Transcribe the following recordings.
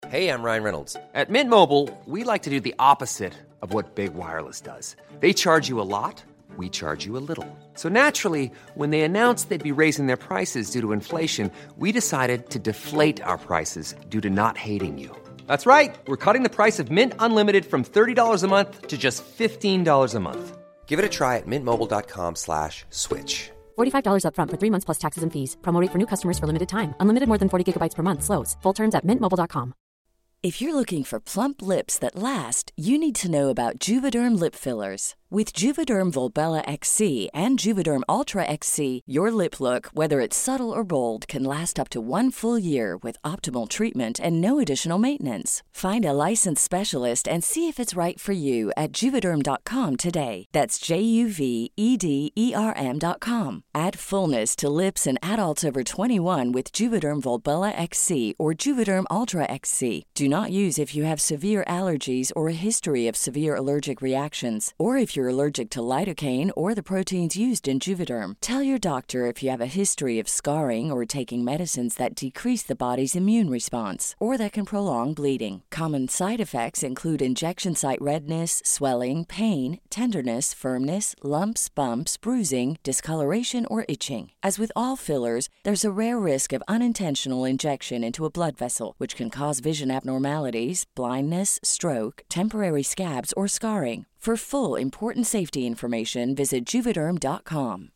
Hey, I'm Ryan Reynolds. At Mint Mobile, we like to do the opposite of what Big Wireless does. They charge you a lot, we charge you a little. So naturally, when they announced they'd be raising their prices due to inflation, we decided to deflate our prices due to not hating you. That's right. We're cutting the price of Mint Unlimited from $30 a month to just $15 a month. Give it a try at mintmobile.com/switch. $45 up front for 3 months plus taxes and fees. Promo rate for new customers for limited time. Unlimited more than 40 gigabytes per month. Slows full terms at mintmobile.com. If you're looking for plump lips that last, you need to know about Juvederm lip fillers. With Juvederm Volbella XC and Juvederm Ultra XC, your lip look, whether it's subtle or bold, can last up to 1 full year with optimal treatment and no additional maintenance. Find a licensed specialist and see if it's right for you at Juvederm.com today. That's JUVEDERM.com. Add fullness to lips in adults over 21 with Juvederm Volbella XC or Juvederm Ultra XC. Do not use if you have severe allergies or a history of severe allergic reactions, or if you're allergic to lidocaine or the proteins used in Juvederm. Tell your doctor if you have a history of scarring or taking medicines that decrease the body's immune response or that can prolong bleeding. Common side effects include injection site redness, swelling, pain, tenderness, firmness, lumps, bumps, bruising, discoloration, or itching. As with all fillers, there's a rare risk of unintentional injection into a blood vessel, which can cause vision abnormalities, blindness, stroke, temporary scabs, or scarring. For full, important safety information, visit Juvederm.com.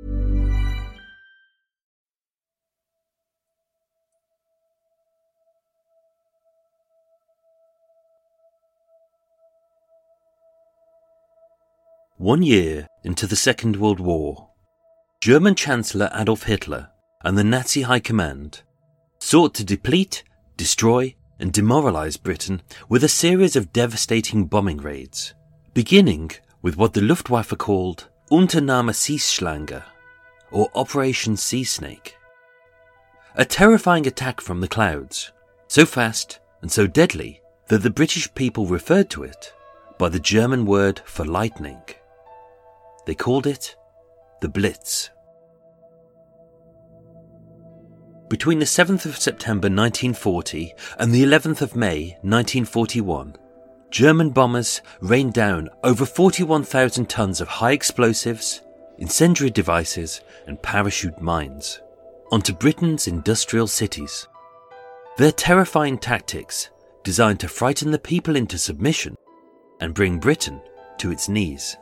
One year into the Second World War, German Chancellor Adolf Hitler and the Nazi High Command sought to deplete, destroy, and demoralize Britain with a series of devastating bombing raids, beginning with what the Luftwaffe called Unternahme Seeschlange, or Operation Sea Snake. A terrifying attack from the clouds, so fast and so deadly that the British people referred to it by the German word for lightning. They called it the Blitz. Between the 7th of September 1940 and the 11th of May 1941, German bombers rained down over 41,000 tons of high explosives, incendiary devices, and parachute mines onto Britain's industrial cities. Their terrifying tactics, designed to frighten the people into submission and bring Britain to its knees.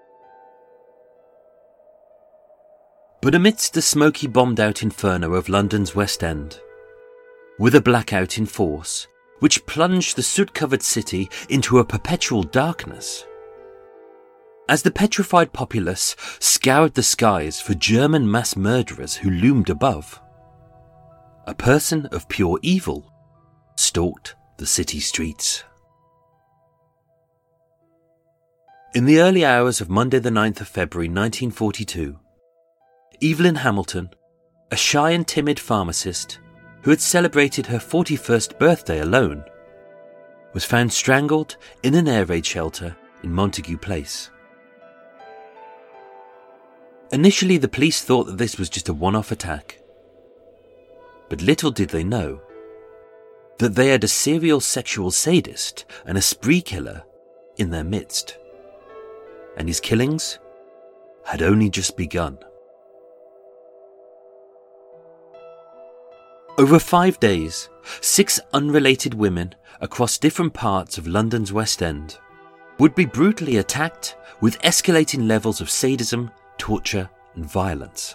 But amidst the smoky, bombed-out inferno of London's West End, with a blackout in force, which plunged the soot-covered city into a perpetual darkness, as the petrified populace scoured the skies for German mass murderers who loomed above, a person of pure evil stalked the city streets. In the early hours of Monday the 9th of February 1942, Evelyn Hamilton, a shy and timid pharmacist who had celebrated her 41st birthday alone, was found strangled in an air raid shelter in Montague Place. Initially, the police thought that this was just a one-off attack. But little did they know that they had a serial sexual sadist and a spree killer in their midst. And his killings had only just begun. Over 5 days, 6 unrelated women across different parts of London's West End would be brutally attacked with escalating levels of sadism, torture, and violence.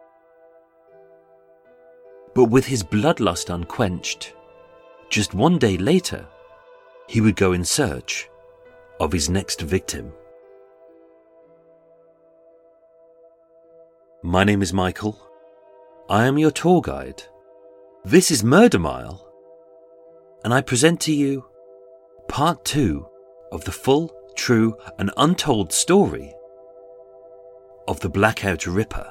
But with his bloodlust unquenched, just 1 day later, he would go in search of his next victim. My name is Michael. I am your tour guide. This is Murder Mile, and I present to you part 2 of the full, true, and untold story of the Blackout Ripper.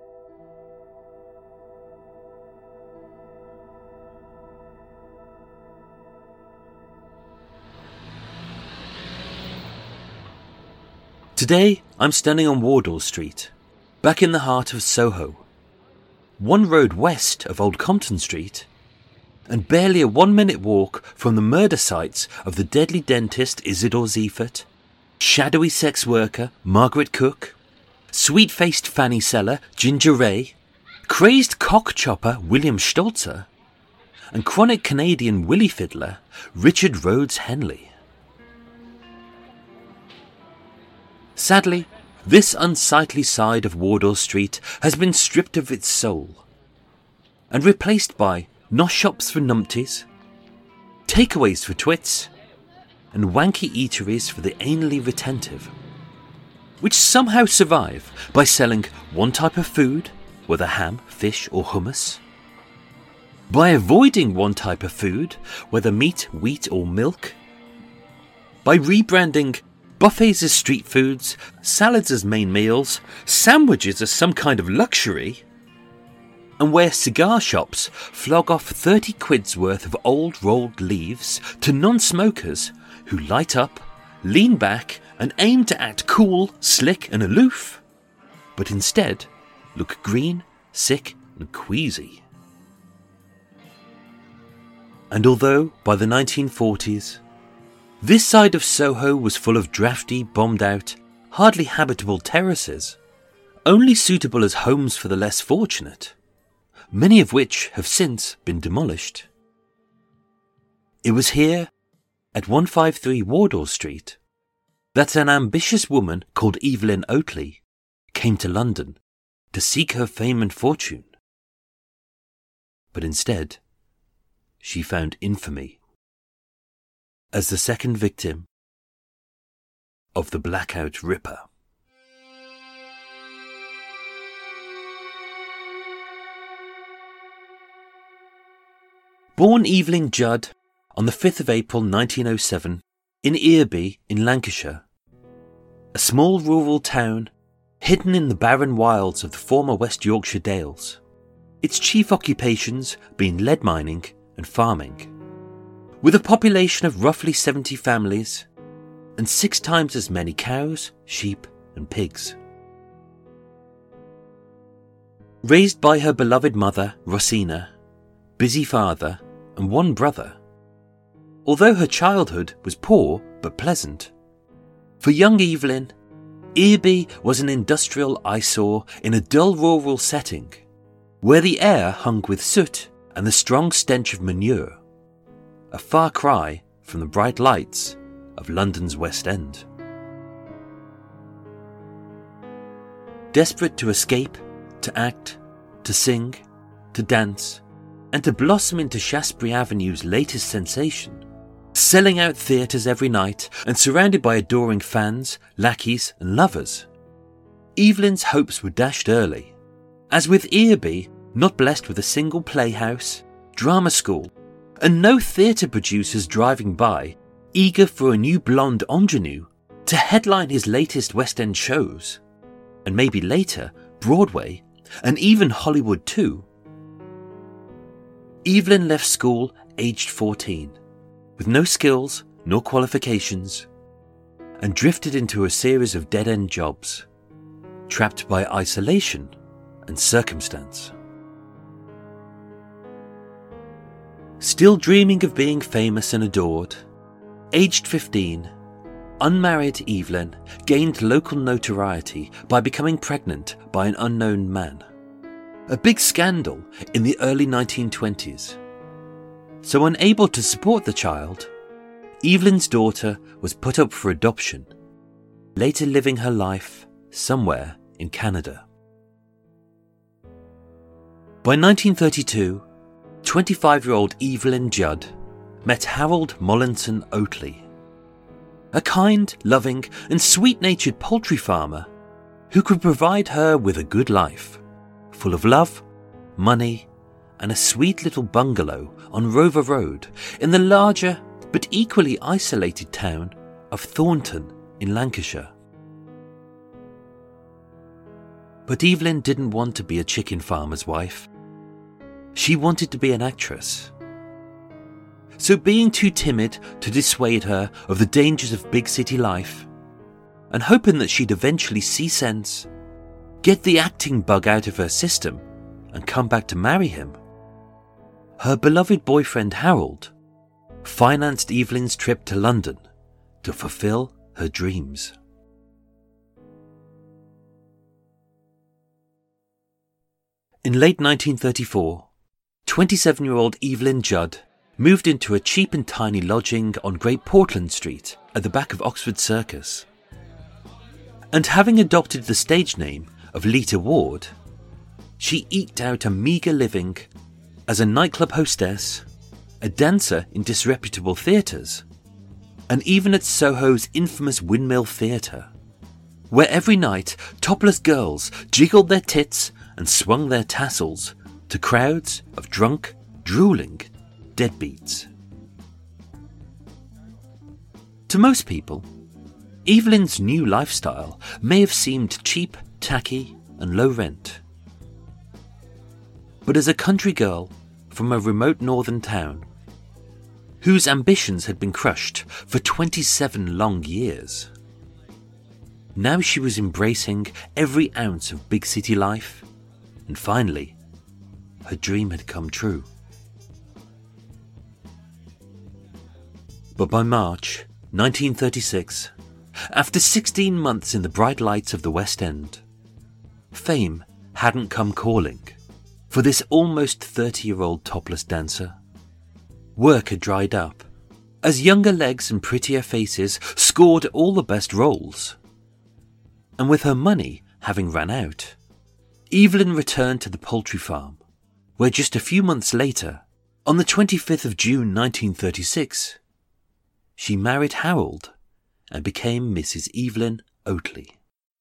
Today, I'm standing on Wardour Street, back in the heart of Soho, one road west of Old Compton Street, and barely a 1-minute walk from the murder sites of the deadly dentist Isidore Ziefert, shadowy sex worker Margaret Cook, sweet-faced fanny seller Ginger Ray, crazed cock chopper William Stolzer, and chronic Canadian willy fiddler Richard Rhodes Henley. Sadly, this unsightly side of Wardour Street has been stripped of its soul and replaced by nosh shops for numpties, takeaways for twits, and wanky eateries for the anally retentive, which somehow survive by selling one type of food, whether ham, fish or hummus, by avoiding one type of food, whether meat, wheat or milk, by rebranding buffets as street foods, salads as main meals, sandwiches as some kind of luxury, and where cigar shops flog off 30 quid's worth of old rolled leaves to non-smokers who light up, lean back and aim to act cool, slick and aloof, but instead look green, sick and queasy. And although by the 1940s this side of Soho was full of drafty, bombed-out, hardly habitable terraces, only suitable as homes for the less fortunate, many of which have since been demolished. It was here, at 153 Wardour Street, that an ambitious woman called Evelyn Oatley came to London to seek her fame and fortune. But instead, she found infamy as the second victim of the Blackout Ripper. Born Evelyn Judd on the 5th of April 1907 in Earby in Lancashire, a small rural town hidden in the barren wilds of the former West Yorkshire Dales, its chief occupations being lead mining and farming. With a population of roughly 70 families and 6 times as many cows, sheep and pigs. Raised by her beloved mother, Rosina, busy father and 1 brother, although her childhood was poor but pleasant, for young Evelyn, Earby was an industrial eyesore in a dull rural setting where the air hung with soot and the strong stench of manure, a far cry from the bright lights of London's West End. Desperate to escape, to act, to sing, to dance, and to blossom into Shaftesbury Avenue's latest sensation, selling out theatres every night and surrounded by adoring fans, lackeys and lovers, Evelyn's hopes were dashed early, as with Earby not blessed with a single playhouse, drama school, and no theatre producers driving by, eager for a new blonde ingenue to headline his latest West End shows, and maybe later Broadway, and even Hollywood too. Evelyn left school aged 14, with no skills nor qualifications, and drifted into a series of dead-end jobs, trapped by isolation and circumstance. Still dreaming of being famous and adored, aged 15, unmarried Evelyn gained local notoriety by becoming pregnant by an unknown man. A big scandal in the early 1920s. So unable to support the child, Evelyn's daughter was put up for adoption, later living her life somewhere in Canada. By 1932, 25-year-old Evelyn Judd met Harold Mollinson Oatley, a kind, loving and sweet-natured poultry farmer who could provide her with a good life, full of love, money and a sweet little bungalow on Rover Road in the larger but equally isolated town of Thornton in Lancashire. But Evelyn didn't want to be a chicken farmer's wife. She wanted to be an actress. So being too timid to dissuade her of the dangers of big city life, and hoping that she'd eventually see sense, get the acting bug out of her system, and come back to marry him, her beloved boyfriend Harold financed Evelyn's trip to London to fulfill her dreams. In late 1934, 27-year-old Evelyn Judd moved into a cheap and tiny lodging on Great Portland Street at the back of Oxford Circus. And having adopted the stage name of Lita Ward, she eked out a meagre living as a nightclub hostess, a dancer in disreputable theatres, and even at Soho's infamous Windmill Theatre, where every night topless girls jiggled their tits and swung their tassels to crowds of drunk, drooling deadbeats. To most people, Evelyn's new lifestyle may have seemed cheap, tacky, and low rent. But as a country girl from a remote northern town, whose ambitions had been crushed for 27 long years, now she was embracing every ounce of big city life, and finally, her dream had come true. But by March 1936, after 16 months in the bright lights of the West End, fame hadn't come calling for this almost 30-year-old topless dancer. Work had dried up, as younger legs and prettier faces scored all the best roles. And with her money having run out, Evelyn returned to the poultry farm, where just a few months later, on the 25th of June 1936, she married Harold and became Mrs. Evelyn Oatley.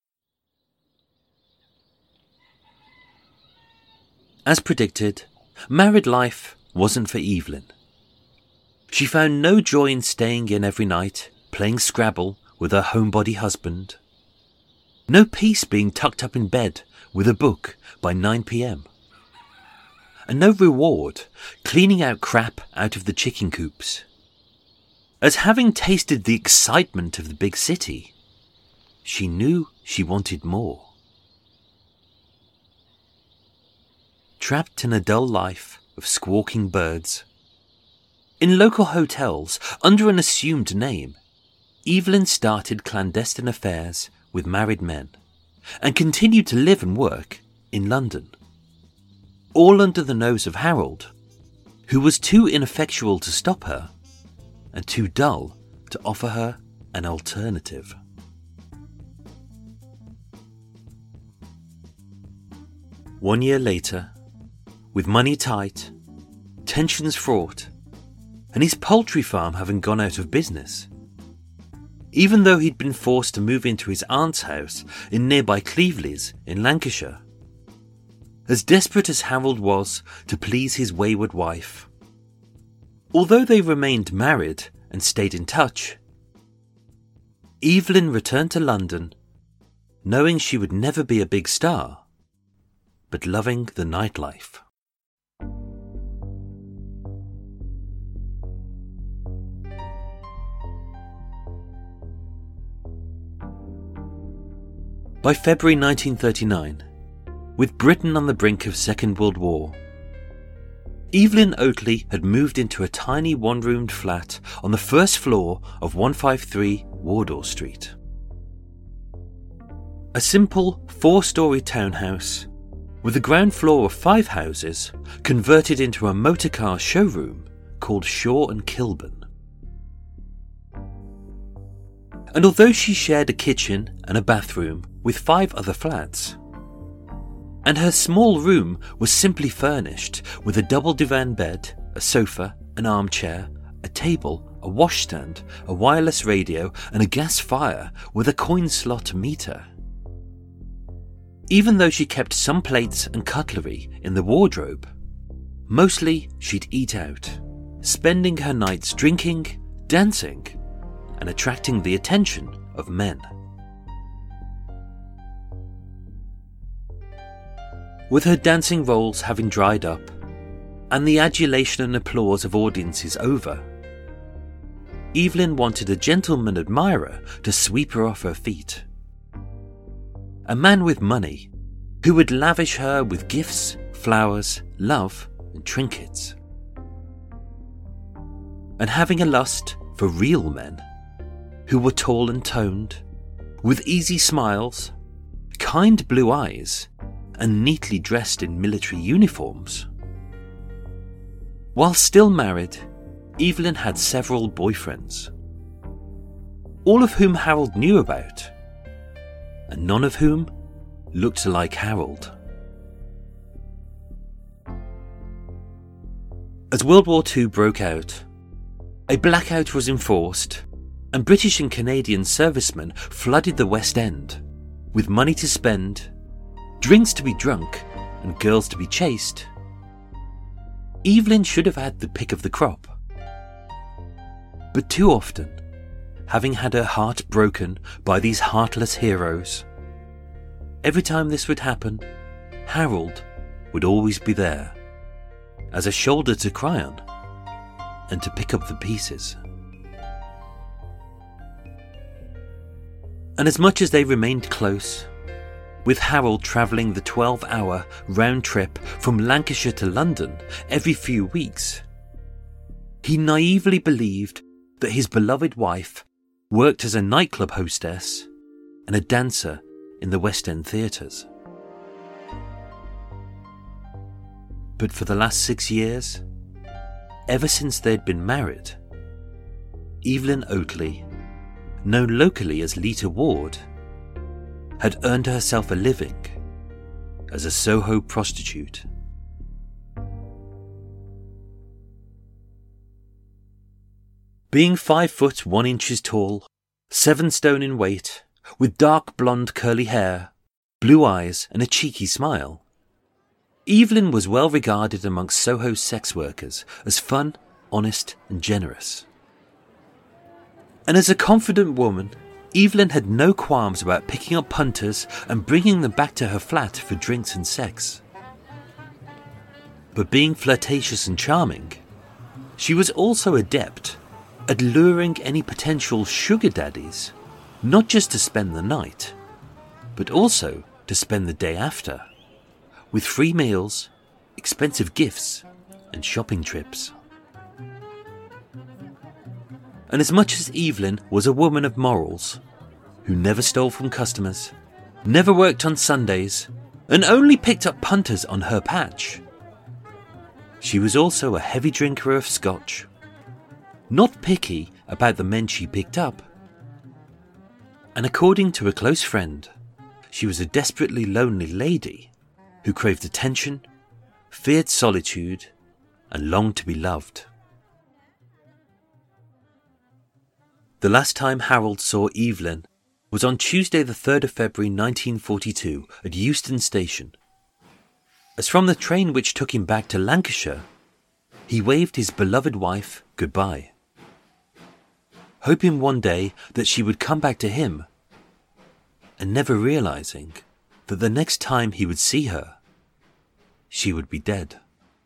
As predicted, married life wasn't for Evelyn. She found no joy in staying in every night, playing Scrabble with her homebody husband. No peace being tucked up in bed with a book by 9 p.m. And no reward cleaning out crap out of the chicken coops. As having tasted the excitement of the big city, she knew she wanted more. Trapped in a dull life of squawking birds, in local hotels under an assumed name, Evelyn started clandestine affairs with married men and continued to live and work in London. All under the nose of Harold, who was too ineffectual to stop her and too dull to offer her an alternative. One year later, with money tight, tensions fraught, and his poultry farm having gone out of business, even though he'd been forced to move into his aunt's house in nearby Cleveleys in Lancashire. As desperate as Harold was to please his wayward wife, although they remained married and stayed in touch, Evelyn returned to London knowing she would never be a big star, but loving the nightlife. By February 1939, with Britain on the brink of Second World War, Evelyn Oatley had moved into a tiny one-roomed flat on the first floor of 153 Wardour Street. A simple 4-storey townhouse with the ground floor of 5 houses converted into a motorcar showroom called Shaw and Kilburn. And although she shared a kitchen and a bathroom with 5 other flats, and her small room was simply furnished with a double divan bed, a sofa, an armchair, a table, a washstand, a wireless radio, and a gas fire with a coin slot meter. Even though she kept some plates and cutlery in the wardrobe, mostly she'd eat out, spending her nights drinking, dancing, and attracting the attention of men. With her dancing roles having dried up, and the adulation and applause of audiences over, Evelyn wanted a gentleman admirer to sweep her off her feet. A man with money, who would lavish her with gifts, flowers, love, and trinkets. and having a lust for real men who were tall and toned, with easy smiles, kind blue eyes, and neatly dressed in military uniforms. While still married, Evelyn had several boyfriends, all of whom Harold knew about, and none of whom looked like Harold. As World War II broke out, a blackout was enforced, and British and Canadian servicemen flooded the West End, with money to spend, drinks to be drunk, and girls to be chased. Evelyn should have had the pick of the crop. But too often, having had her heart broken by these heartless heroes, every time this would happen, Harold would always be there, as a shoulder to cry on, and to pick up the pieces. And as much as they remained close, with Harold travelling the 12-hour round trip from Lancashire to London every few weeks, he naively believed that his beloved wife worked as a nightclub hostess and a dancer in the West End theatres. But for the last 6 years, ever since they'd been married, Evelyn Oatley, known locally as Lita Ward, had earned herself a living as a Soho prostitute. Being 5 foot 1 inches tall, 7 stone in weight, with dark blonde curly hair, blue eyes and a cheeky smile, Evelyn was well regarded amongst Soho sex workers as fun, honest and generous. And as a confident woman, Evelyn had no qualms about picking up punters and bringing them back to her flat for drinks and sex. But being flirtatious and charming, she was also adept at luring any potential sugar daddies, not just to spend the night, but also to spend the day after, with free meals, expensive gifts, and shopping trips. And as much as Evelyn was a woman of morals, who never stole from customers, never worked on Sundays, and only picked up punters on her patch, she was also a heavy drinker of scotch, not picky about the men she picked up. And according to a close friend, she was a desperately lonely lady who craved attention, feared solitude, and longed to be loved. The last time Harold saw Evelyn was on Tuesday the 3rd of February 1942 at Euston Station. As from the train which took him back to Lancashire, he waved his beloved wife goodbye, hoping one day that she would come back to him, and never realising that the next time he would see her, she would be dead.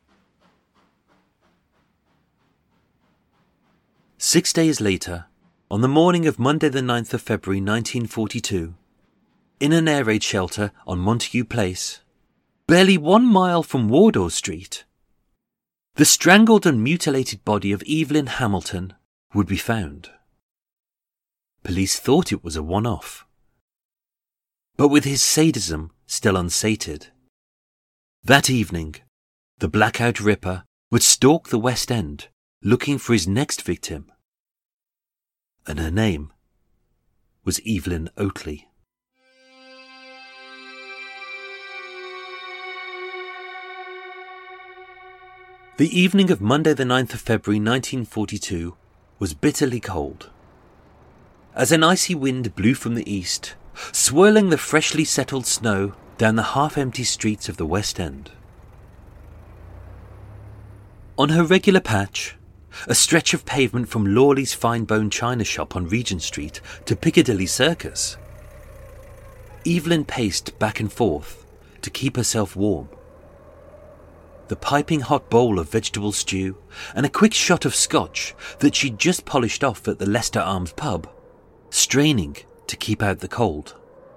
6 days later, on the morning of Monday the 9th of February 1942, in an air raid shelter on Montague Place, barely 1 mile from Wardour Street, the strangled and mutilated body of Evelyn Hamilton would be found. Police thought it was a one-off. But with his sadism still unsated, that evening, the Blackout Ripper would stalk the West End looking for his next victim. And her name was Evelyn Oatley. The evening of Monday the 9th of February 1942 was bitterly cold, as an icy wind blew from the east, swirling the freshly settled snow down the half-empty streets of the West End. On her regular patch, a stretch of pavement from Lawley's Fine Bone China Shop on Regent Street to Piccadilly Circus, Evelyn paced back and forth to keep herself warm. The piping hot bowl of vegetable stew and a quick shot of scotch that she'd just polished off at the Leicester Arms pub, straining to keep out the cold.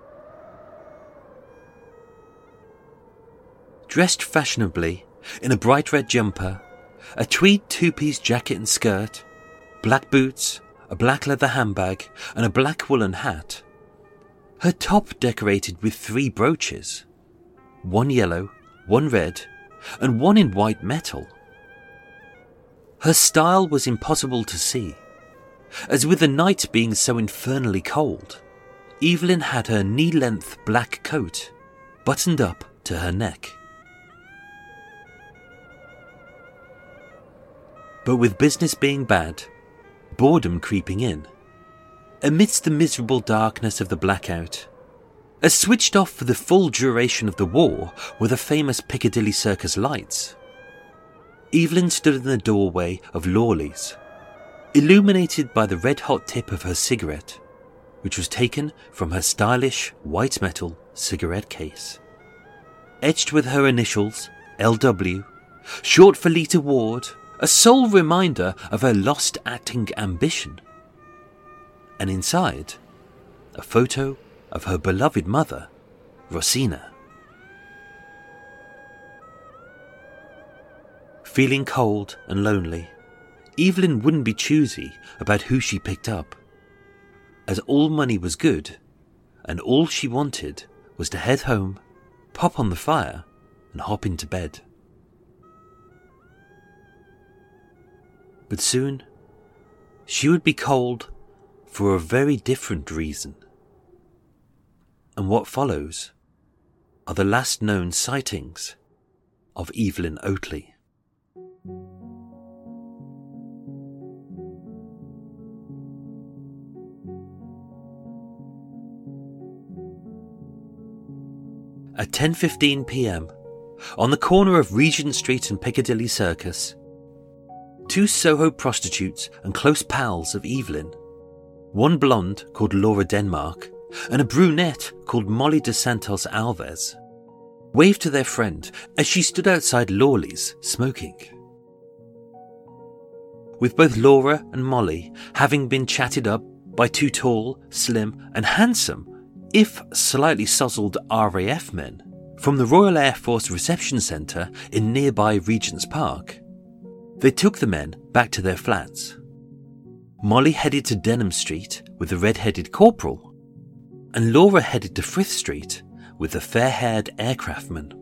Dressed fashionably in a bright red jumper, a tweed two-piece jacket and skirt, black boots, a black leather handbag, and a black woolen hat. Her top decorated with 3 brooches, 1 yellow, 1 red, and 1 in white metal. Her style was impossible to see, as with the night being so infernally cold, Evelyn had her knee-length black coat buttoned up to her neck. But with business being bad, boredom creeping in, amidst the miserable darkness of the blackout, as switched off for the full duration of the war were the famous Piccadilly Circus lights, Evelyn stood in the doorway of Lawley's, illuminated by the red-hot tip of her cigarette, which was taken from her stylish white metal cigarette case. Etched with her initials, LW, short for Lita Ward, a sole reminder of her lost acting ambition. And inside, a photo of her beloved mother, Rosina. Feeling cold and lonely, Evelyn wouldn't be choosy about who she picked up, as all money was good, and all she wanted was to head home, pop on the fire, and hop into bed. But soon, she would be cold for a very different reason. And what follows are the last known sightings of Evelyn Oatley. At 10:15 p.m, on the corner of Regent Street and Piccadilly Circus, 2 Soho prostitutes and close pals of Evelyn, one blonde called Laura Denmark and a brunette called Molly de Santos Alves, waved to their friend as she stood outside Lawley's smoking. With both Laura and Molly having been chatted up by 2 tall, slim and handsome, if slightly sozzled RAF men from the Royal Air Force Reception Centre in nearby Regent's Park, they took the men back to their flats. Molly headed to Denham Street with the red-headed corporal, and Laura headed to Frith Street with the fair-haired aircraftman.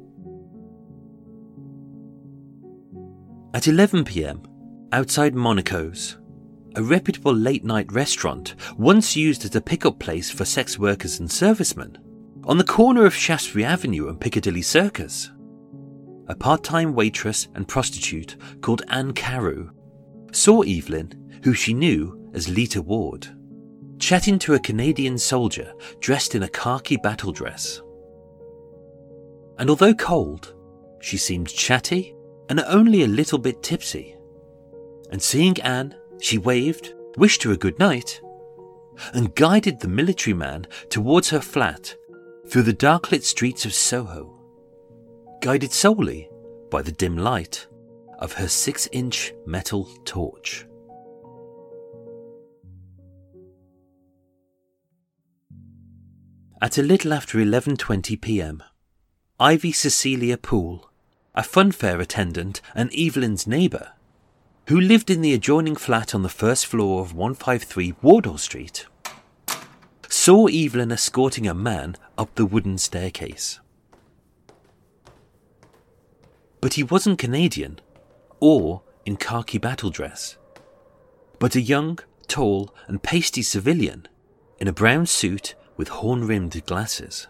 At 11 p.m, outside Monaco's, a reputable late-night restaurant once used as a pick-up place for sex workers and servicemen, on the corner of Shaftesbury Avenue and Piccadilly Circus, a part-time waitress and prostitute called Anne Carew saw Evelyn, who she knew as Lita Ward, chatting to a Canadian soldier dressed in a khaki battle dress. And although cold, she seemed chatty and only a little bit tipsy. And seeing Anne, she waved, wished her a good night, and guided the military man towards her flat through the dark-lit streets of Soho, guided solely by the dim light of her 6-inch metal torch. At a little after 11:20 p.m, Ivy Cecilia Poole, a funfair attendant and Evelyn's neighbour, who lived in the adjoining flat on the first floor of 153 Wardour Street, saw Evelyn escorting a man up the wooden staircase. But he wasn't Canadian or in khaki battle dress, but a young, tall and pasty civilian in a brown suit with horn-rimmed glasses.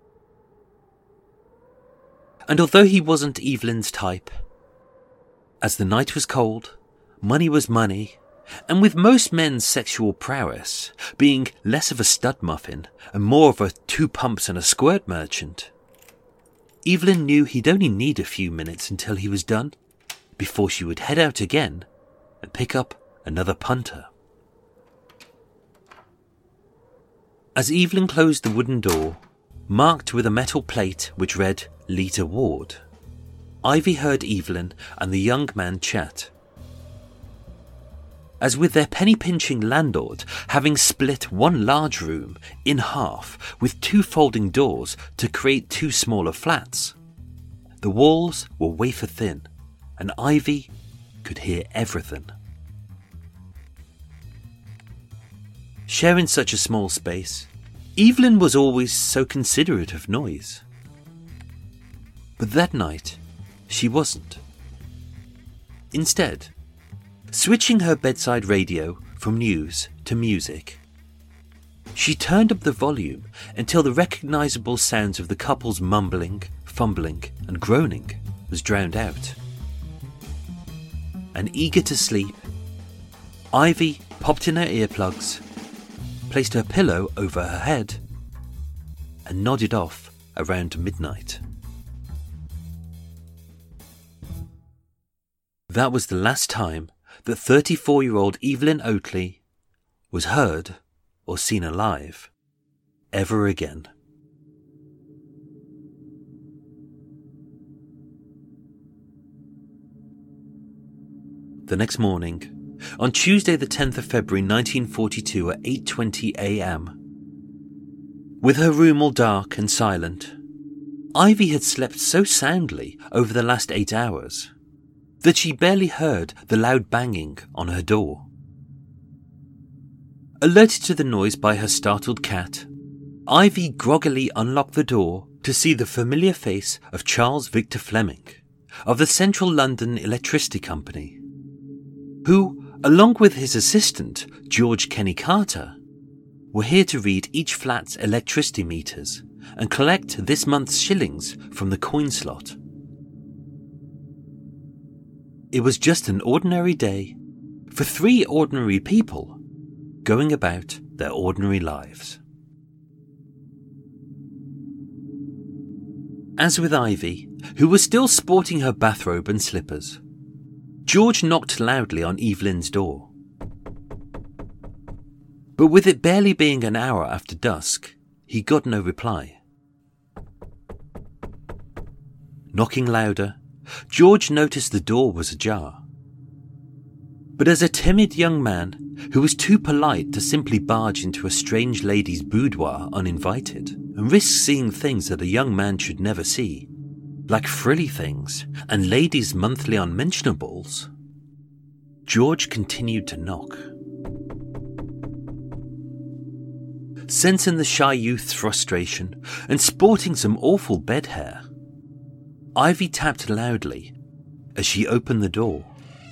And although he wasn't Evelyn's type, as the night was cold, money was money, and with most men's sexual prowess being less of a stud muffin and more of a 2 pumps and a squirt merchant, Evelyn knew he'd only need a few minutes until he was done, before she would head out again and pick up another punter. As Evelyn closed the wooden door, marked with a metal plate which read Lita Ward, Ivy heard Evelyn and the young man chat. As with their penny-pinching landlord having split one large room in half with 2 folding doors to create 2 smaller flats, the walls were wafer thin and Ivy could hear everything. sharing such a small space, Evelyn was always so considerate of noise. But that night, she wasn't. Instead, switching her bedside radio from news to music, she turned up the volume until the recognisable sounds of the couple's mumbling, fumbling and groaning was drowned out. And eager to sleep, Ivy popped in her earplugs, placed her pillow over her head, and nodded off around midnight. That was the last time that 34-year-old Evelyn Oatley was heard or seen alive ever again. The next morning, on Tuesday the 10th of February 1942 at 8:20 a.m, with her room all dark and silent, Ivy had slept so soundly over the last 8 hours that she barely heard the loud banging on her door. Alerted to the noise by her startled cat, Ivy groggily unlocked the door to see the familiar face of Charles Victor Fleming of the Central London Electricity Company, who, along with his assistant, George Kenny Carter, were here to read each flat's electricity meters and collect this month's shillings from the coin slot. It was just an ordinary day for 3 ordinary people going about their ordinary lives. As with Ivy, who was still sporting her bathrobe and slippers, George knocked loudly on Evelyn's door. But with it barely being an hour after dusk, he got no reply. Knocking louder, George noticed the door was ajar. But as a timid young man who was too polite to simply barge into a strange lady's boudoir uninvited and risk seeing things that a young man should never see, like frilly things and ladies' monthly unmentionables, George continued to knock. Sensing the shy youth's frustration and sporting some awful bed hair, Ivy tapped loudly as she opened the door.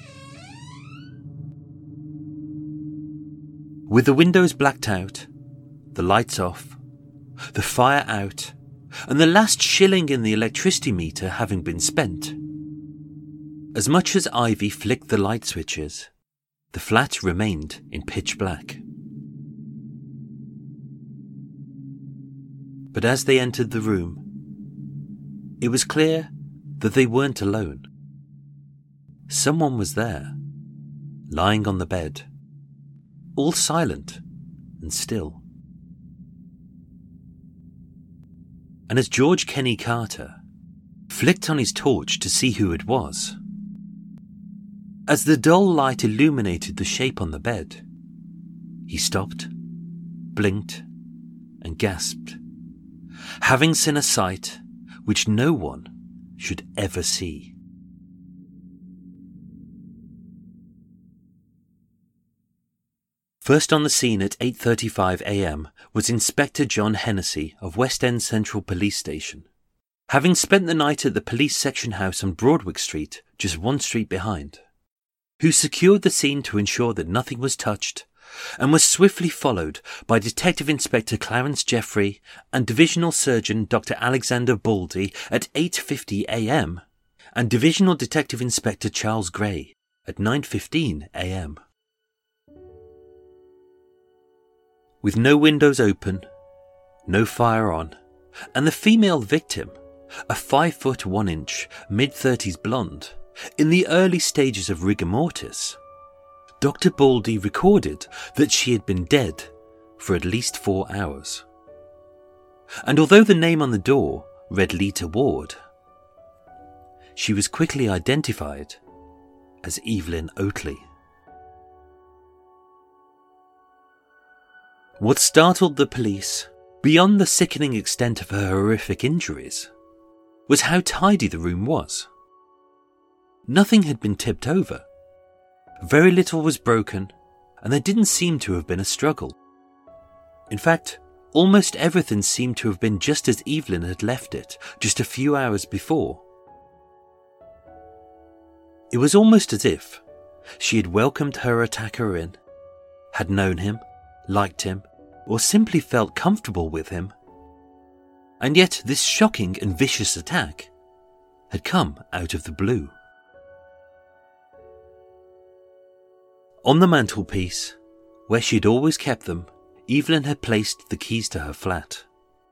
With the windows blacked out, the lights off, the fire out, and the last shilling in the electricity meter having been spent, as much as Ivy flicked the light switches, the flat remained in pitch black. But as they entered the room, it was clear that they weren't alone. Someone was there, lying on the bed, all silent and still. And as George Kenny Carter flicked on his torch to see who it was, as the dull light illuminated the shape on the bed, he stopped, blinked, and gasped, having seen a sight which no one should ever see. First on the scene at 8:35 a.m. was Inspector John Hennessy of West End Central Police Station, having spent the night at the police section house on Broadwick Street, just one street behind, who secured the scene to ensure that nothing was touched, and was swiftly followed by Detective Inspector Clarence Jeffrey and Divisional Surgeon Dr. Alexander Baldy at 8:50 a.m. and Divisional Detective Inspector Charles Gray at 9:15 a.m. With no windows open, no fire on, and the female victim, a 5 1 inch, mid-30s blonde, in the early stages of rigor mortis, Dr. Baldy recorded that she had been dead for at least 4 hours. And although the name on the door read Lita Ward, she was quickly identified as Evelyn Oatley. What startled the police, beyond the sickening extent of her horrific injuries, was how tidy the room was. Nothing had been tipped over. Very little was broken, and there didn't seem to have been a struggle. In fact, almost everything seemed to have been just as Evelyn had left it just a few hours before. It was almost as if she had welcomed her attacker in, had known him, liked him, or simply felt comfortable with him. And yet this shocking and vicious attack had come out of the blue. On the mantelpiece, where she had always kept them, Evelyn had placed the keys to her flat.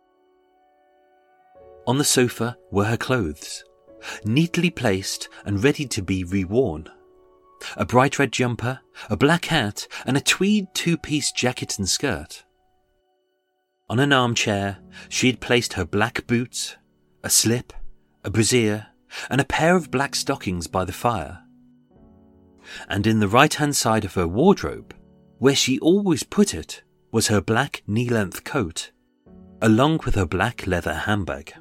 On the sofa were her clothes, neatly placed and ready to be reworn. A bright red jumper, a black hat, and a tweed two-piece jacket and skirt. On an armchair, she had placed her black boots, a slip, a brassiere, and a pair of black stockings by the fire. And in the right-hand side of her wardrobe, where she always put it, was her black knee-length coat, along with her black leather handbag.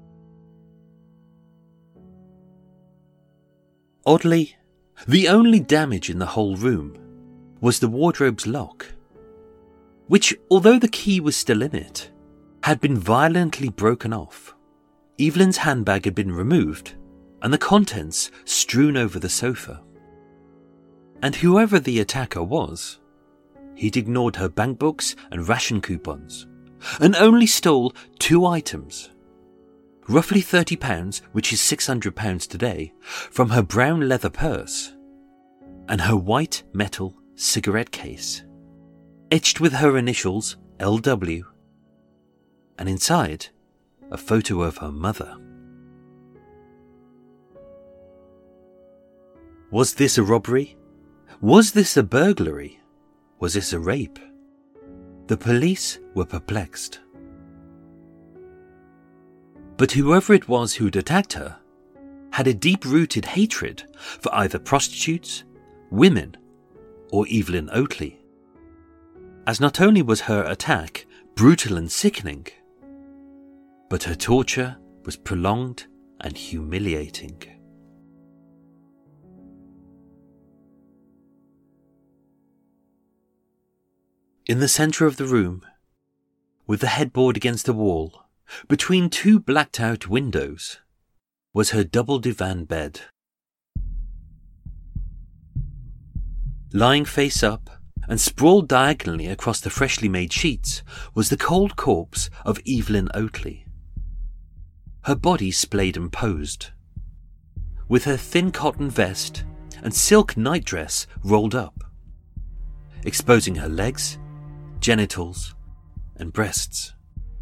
Oddly, the only damage in the whole room was the wardrobe's lock, which, although the key was still in it, had been violently broken off. Evelyn's handbag had been removed, and the contents strewn over the sofa. And whoever the attacker was, he'd ignored her bank books and ration coupons, and only stole 2 items. Roughly £30, which is £600 today, from her brown leather purse, and her white metal cigarette case, etched with her initials LW, and inside, a photo of her mother. Was this a robbery? Was this a burglary? Was this a rape? The police were perplexed. But whoever it was who'd attacked her had a deep-rooted hatred for either prostitutes, women, or Evelyn Oatley, as not only was her attack brutal and sickening, but her torture was prolonged and humiliating. In the centre of the room, with the headboard against the wall, between 2 blacked-out windows, was her double divan bed. Lying face up and sprawled diagonally across the freshly made sheets was the cold corpse of Evelyn Oatley. Her body splayed and posed, with her thin cotton vest and silk nightdress rolled up, exposing her legs, genitals, and breasts.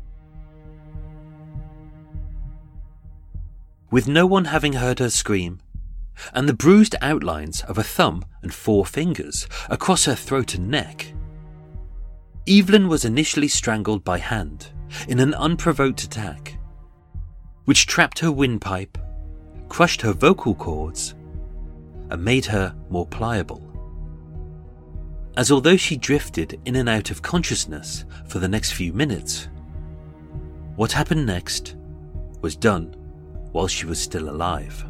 With no one having heard her scream, and the bruised outlines of a thumb and 4 fingers across her throat and neck, Evelyn was initially strangled by hand in an unprovoked attack, which trapped her windpipe, crushed her vocal cords, and made her more pliable. As although she drifted in and out of consciousness for the next few minutes, what happened next was done while she was still alive.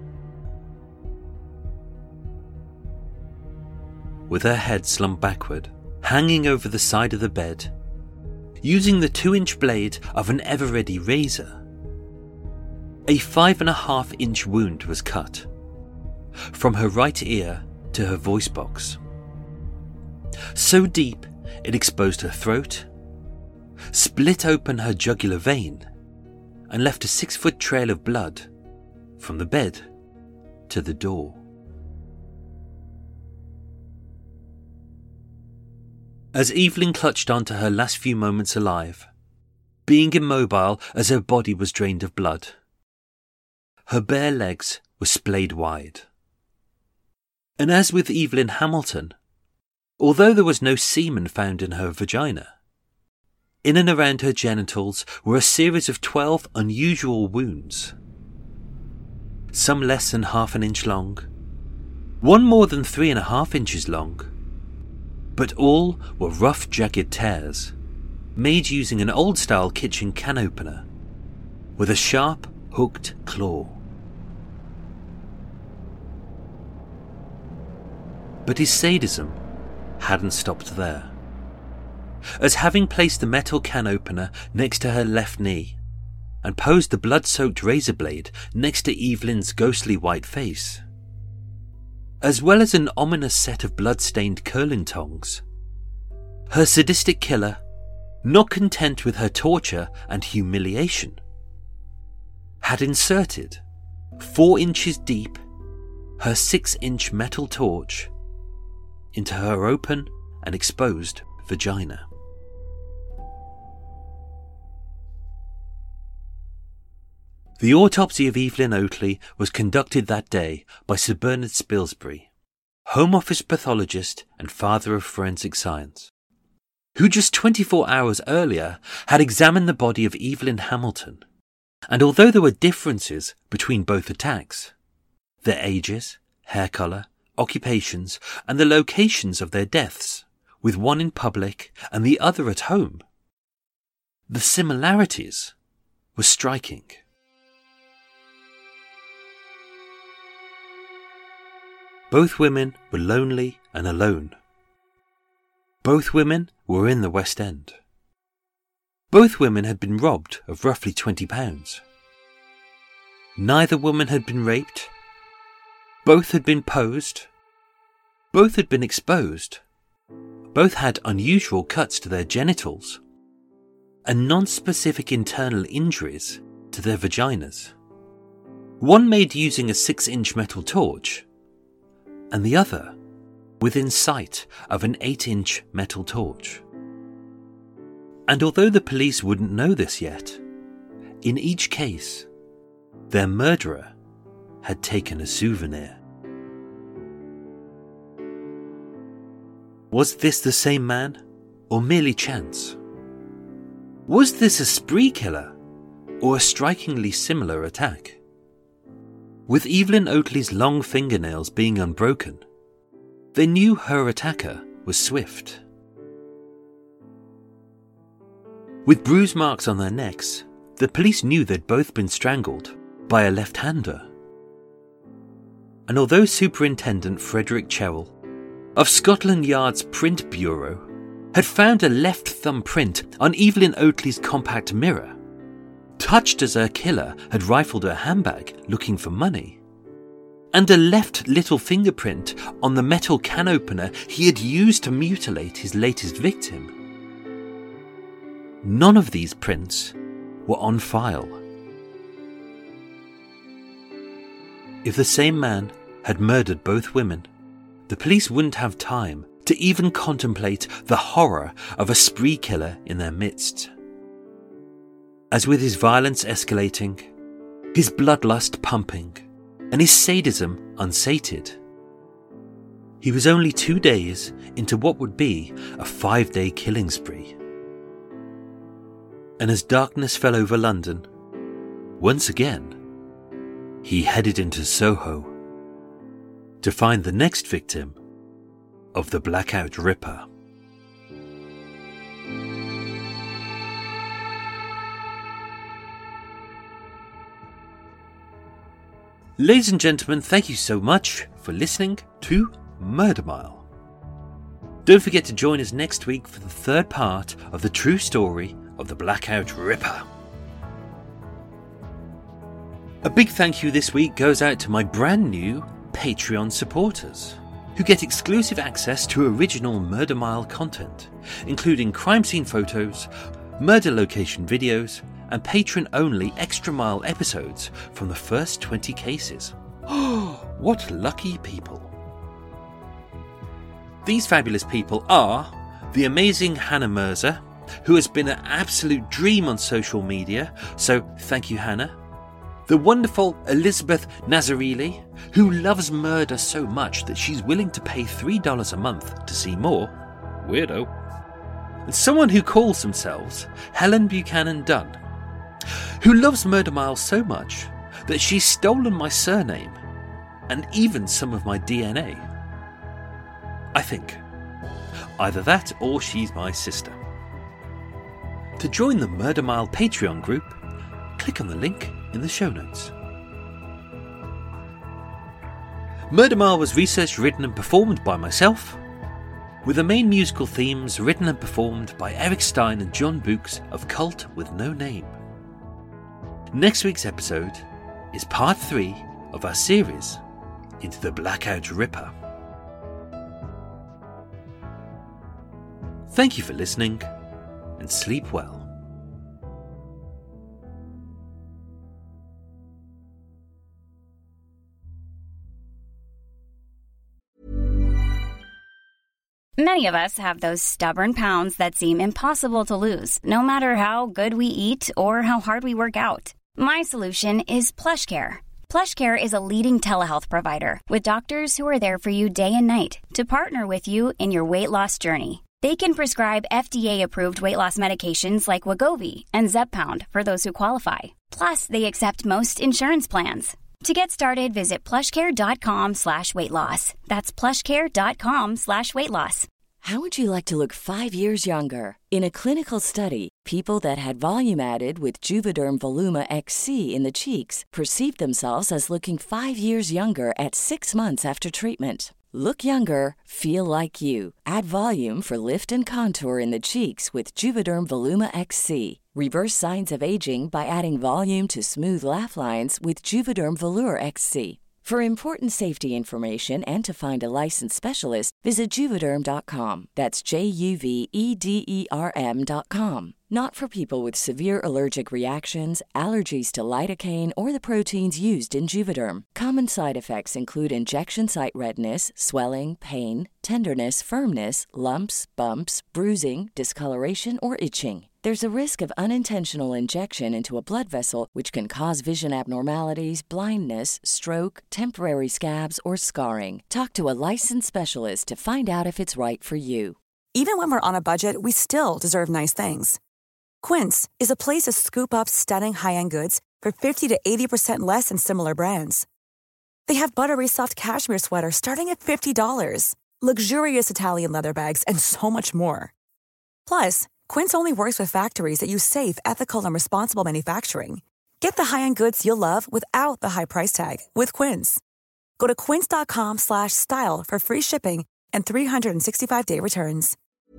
With her head slumped backward, hanging over the side of the bed, using the 2-inch blade of an ever-ready razor, a 5.5-inch wound was cut, from her right ear to her voice box. So deep it exposed her throat, split open her jugular vein, and left a 6-foot trail of blood from the bed to the door. As Evelyn clutched on to her last few moments alive, being immobile as her body was drained of blood, her bare legs were splayed wide. And as with Evelyn Hamilton, although there was no semen found in her vagina, in and around her genitals were a series of 12 unusual wounds, some less than 1/2 inch long, one more than 3.5 inches long, but all were rough, jagged tears, made using an old-style kitchen can opener, with a sharp, hooked claw. But his sadism hadn't stopped there. as having placed the metal can opener next to her left knee and posed the blood-soaked razor blade next to Evelyn's ghostly white face, as well as an ominous set of blood-stained curling tongs. Her sadistic killer, not content with her torture and humiliation, had inserted, 4 inches deep, her 6-inch metal torch into her open and exposed vagina. The autopsy of Evelyn Oatley was conducted that day by Sir Bernard Spilsbury, Home Office pathologist and father of forensic science, who just 24 hours earlier had examined the body of Evelyn Hamilton. And although there were differences between both attacks, their ages, hair colour, occupations, and the locations of their deaths, with one in public and the other at home, the similarities were striking. Both women were lonely and alone. Both women were in the West End. Both women had been robbed of roughly £20. Neither woman had been raped. Both had been posed. Both had been exposed. Both had unusual cuts to their genitals and non-specific internal injuries to their vaginas. One made using a 6-inch metal torch, and the other within sight of an 8-inch metal torch. And although the police wouldn't know this yet, in each case, their murderer had taken a souvenir. Was this the same man, or merely chance? Was this a spree killer, or a strikingly similar attack? With Evelyn Oatley's long fingernails being unbroken, they knew her attacker was swift. With bruise marks on their necks, the police knew they'd both been strangled by a left-hander. And although Superintendent Frederick Chewell of Scotland Yard's Print Bureau had found a left thumb print on Evelyn Oatley's compact mirror, touched as her killer had rifled her handbag looking for money, and a left little fingerprint on the metal can opener he had used to mutilate his latest victim, none of these prints were on file. If the same man had murdered both women, the police wouldn't have time to even contemplate the horror of a spree killer in their midst. As with his violence escalating, his bloodlust pumping, and his sadism unsated, he was only 2 days into what would be a 5-day killing spree. And as darkness fell over London, once again, he headed into Soho to find the next victim of the Blackout Ripper. Ladies and gentlemen, thank you so much for listening to Murder Mile. Don't forget to join us next week for the 3rd part of the true story of the Blackout Ripper. A big thank you this week goes out to my brand new Patreon supporters, who get exclusive access to original Murder Mile content, including crime scene photos, murder location videos, and patron-only Extra Mile episodes from the first 20 cases. Oh, what lucky people. These fabulous people are the amazing Hannah Mirza, who has been an absolute dream on social media, so thank you, Hannah. The wonderful Elizabeth Nazarili, who loves murder so much that she's willing to pay $3 a month to see more. Weirdo. And someone who calls themselves Helen Buchanan Dunn, who loves Murder Mile so much that she's stolen my surname and even some of my DNA. I think. Either that or she's my sister. To join the Murder Mile Patreon group, click on the link in the show notes. Murder Mile was researched, written and performed by myself, with the main musical themes written and performed by Eric Stein and John Books of Cult with No Name. Next week's episode is part 3 of our series, Into the Blackout Ripper. Thank you for listening, and sleep well. Many of us have those stubborn pounds that seem impossible to lose, no matter how good we eat or how hard we work out. My solution is PlushCare. PlushCare is a leading telehealth provider with doctors who are there for you day and night to partner with you in your weight loss journey. They can prescribe FDA-approved weight loss medications like Wegovy and Zepbound for those who qualify. Plus, they accept most insurance plans. To get started, visit plushcare.com/weightloss. That's plushcare.com/weightloss. How would you like to look 5 years younger? In a clinical study, people that had volume added with Juvederm Voluma XC in the cheeks perceived themselves as looking 5 years younger at 6 months after treatment. Look younger, feel like you. Add volume for lift and contour in the cheeks with Juvederm Voluma XC. Reverse signs of aging by adding volume to smooth laugh lines with Juvederm Volure XC. For important safety information and to find a licensed specialist, visit Juvederm.com. That's JUVEDERM.com. Not for people with severe allergic reactions, allergies to lidocaine, or the proteins used in Juvederm. Common side effects include injection site redness, swelling, pain, tenderness, firmness, lumps, bumps, bruising, discoloration, or itching. There's a risk of unintentional injection into a blood vessel, which can cause vision abnormalities, blindness, stroke, temporary scabs, or scarring. Talk to a licensed specialist to find out if it's right for you. Even when we're on a budget, we still deserve nice things. Quince is a place to scoop up stunning high-end goods for 50 to 80% less than similar brands. They have buttery soft cashmere sweaters starting at $50, luxurious Italian leather bags, and so much more. Plus, Quince only works with factories that use safe, ethical, and responsible manufacturing. Get the high-end goods you'll love without the high price tag with Quince. Go to quince.com/style for free shipping and 365-day returns.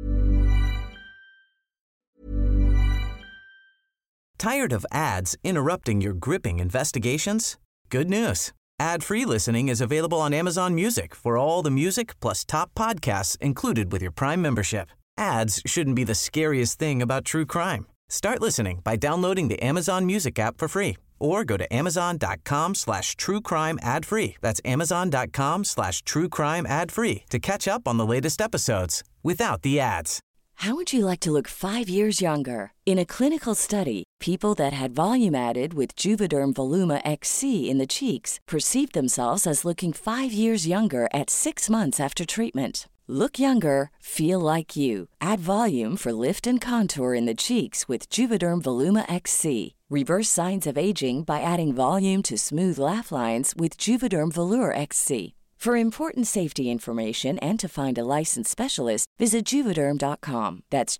Tired of ads interrupting your gripping investigations? Good news. Ad-free listening is available on Amazon Music for all the music plus top podcasts included with your Prime membership. Ads shouldn't be the scariest thing about true crime. Start listening by downloading the Amazon Music app for free or go to amazon.com/truecrime ad-free. That's amazon.com/truecrime ad-free to catch up on the latest episodes without the ads. How would you like to look 5 years younger? In a clinical study, people that had volume added with Juvederm Voluma XC in the cheeks perceived themselves as looking 5 years younger at 6 months after treatment. Look younger, feel like you. Add volume for lift and contour in the cheeks with Juvederm Voluma XC. Reverse signs of aging by adding volume to smooth laugh lines with Juvederm Volure XC. For important safety information and to find a licensed specialist, visit Juvederm.com. That's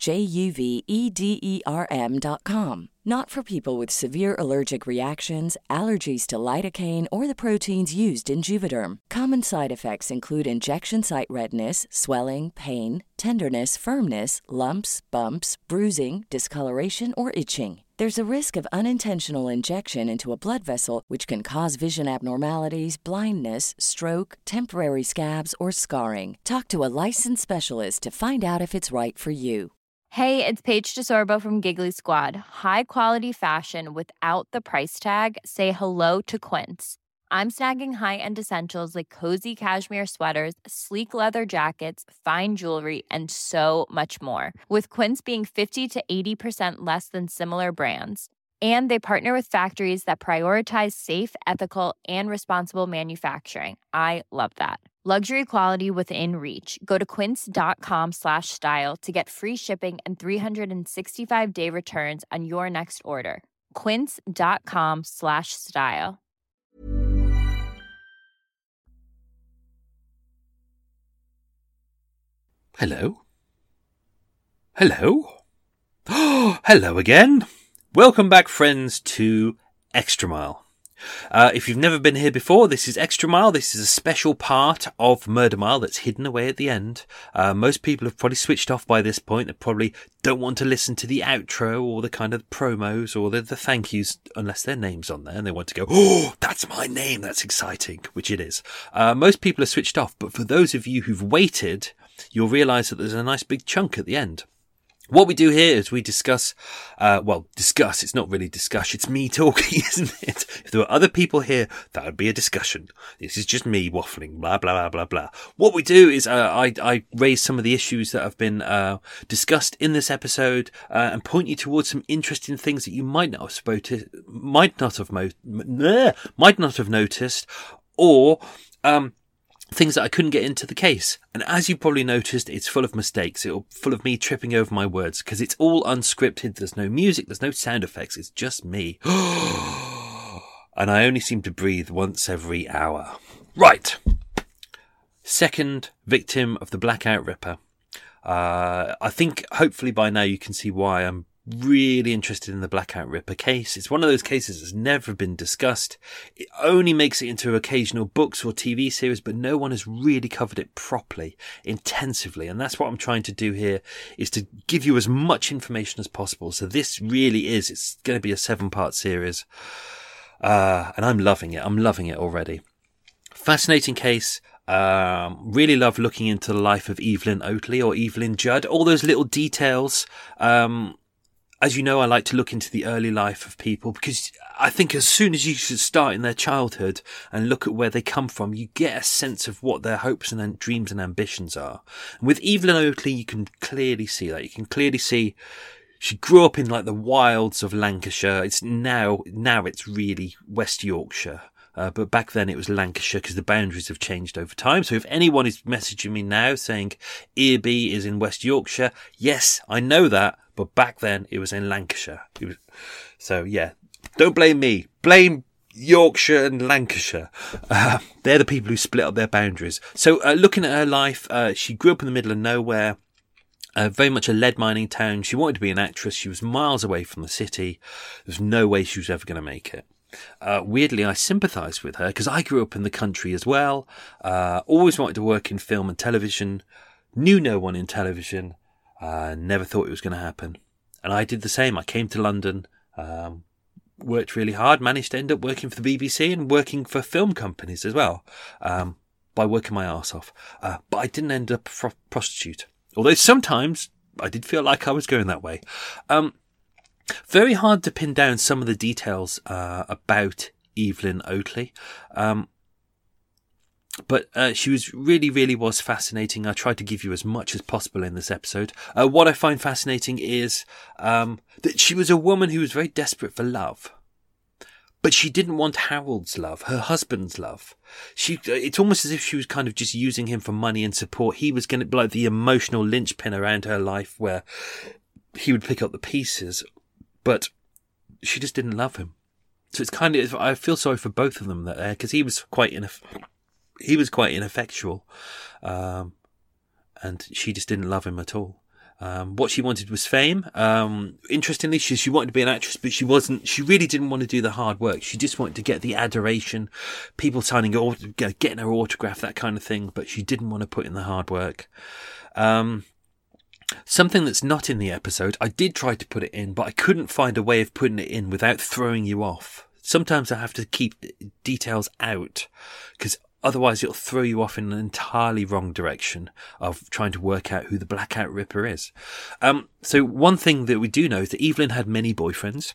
JUVEDERM.com. Not for people with severe allergic reactions, allergies to lidocaine, or the proteins used in Juvederm. Common side effects include injection site redness, swelling, pain, tenderness, firmness, lumps, bumps, bruising, discoloration, or itching. There's a risk of unintentional injection into a blood vessel, which can cause vision abnormalities, blindness, stroke, temporary scabs, or scarring. Talk to a licensed specialist to find out if it's right for you. Hey, it's Paige DeSorbo from Giggly Squad. High quality fashion without the price tag. Say hello to Quince. I'm snagging high-end essentials like cozy cashmere sweaters, sleek leather jackets, fine jewelry, and so much more. With Quince being 50 to 80% less than similar brands. And they partner with factories that prioritize safe, ethical, and responsible manufacturing. I love that. Luxury quality within reach. Go to quince.com/style to get free shipping and 365-day returns on your next order. Quince.com/style. Hello? Hello? Oh, hello again. Welcome back, friends, to Extra Mile. If you've never been here before, this is Extra Mile. This is a special part of Murder Mile that's hidden away at the end. Most people have probably switched off by this point. They probably don't want to listen to the outro or the kind of promos or the thank yous unless their name's on there and they want to go, oh, that's my name, that's exciting, which it is. Most people are switched off, but for those of you who've waited, you'll realise that there's a nice big chunk at the end. What we do here is we discuss, it's not really discuss, it's me talking, isn't it? If there were other people here, that would be a discussion. This is just me waffling, blah, blah, blah, blah, blah. What we do is I raise some of the issues that have been discussed in this episode and point you towards some interesting things that you might not have noticed, or things that I couldn't get into the case. And as you probably noticed, it's full of mistakes. It's full of me tripping over my words because it's all unscripted. There's no music. There's no sound effects. It's just me. And I only seem to breathe once every hour. Right. Second victim of the Blackout Ripper. I think hopefully by now you can see why I'm really interested in the Blackout Ripper case. It's one of those cases that's never been discussed. It only makes it into occasional books or TV series, but no one has really covered it properly, intensively. And that's what I'm trying to do here, is to give you as much information as possible. So this really is, it's going to be a 7-part series. And I'm loving it. I'm loving it already. Fascinating case. Really love looking into the life of Evelyn Oatley or Evelyn Judd. All those little details. As you know, I like to look into the early life of people because I think as soon as you start in their childhood and look at where they come from, you get a sense of what their hopes and dreams and ambitions are. And with Evelyn Oatley, you can clearly see that. You can clearly see she grew up in like the wilds of Lancashire. It's now it's really West Yorkshire. But back then it was Lancashire because the boundaries have changed over time. So if anyone is messaging me now saying Earby is in West Yorkshire, yes, I know that. But back then it was in Lancashire. So yeah, don't blame me. Blame Yorkshire and Lancashire. They're the people who split up their boundaries. So looking at her life, she grew up in the middle of nowhere. Very much a lead mining town. She wanted to be an actress. She was miles away from the city. There's no way she was ever going to make it. Weirdly, I sympathise with her because I grew up in the country as well. Always wanted to work in film and television. Knew no one in television. Never thought it was going to happen. And I did the same. I came to London, worked really hard, managed to end up working for the BBC and working for film companies as well, by working my arse off. But I didn't end up a prostitute. Although sometimes I did feel like I was going that way. Very hard to pin down some of the details about Evelyn Oatley. But she really was fascinating. I tried to give you as much as possible in this episode. What I find fascinating is that she was a woman who was very desperate for love. But she didn't want Harold's love, her husband's love. It's almost as if she was kind of just using him for money and support. He was going to be like the emotional linchpin around her life where he would pick up the pieces. But she just didn't love him. So it's kind of, I feel sorry for both of them there because he was quite ineffectual. And she just didn't love him at all. What she wanted was fame. Interestingly, she wanted to be an actress, but she really didn't want to do the hard work. She just wanted to get the adoration, people signing, getting her autograph, that kind of thing, but she didn't want to put in the hard work. Something that's not in the episode, I did try to put it in, but I couldn't find a way of putting it in without throwing you off. Sometimes I have to keep details out, because otherwise it'll throw you off in an entirely wrong direction of trying to work out who the Blackout Ripper is. So one thing that we do know is that Evelyn had many boyfriends.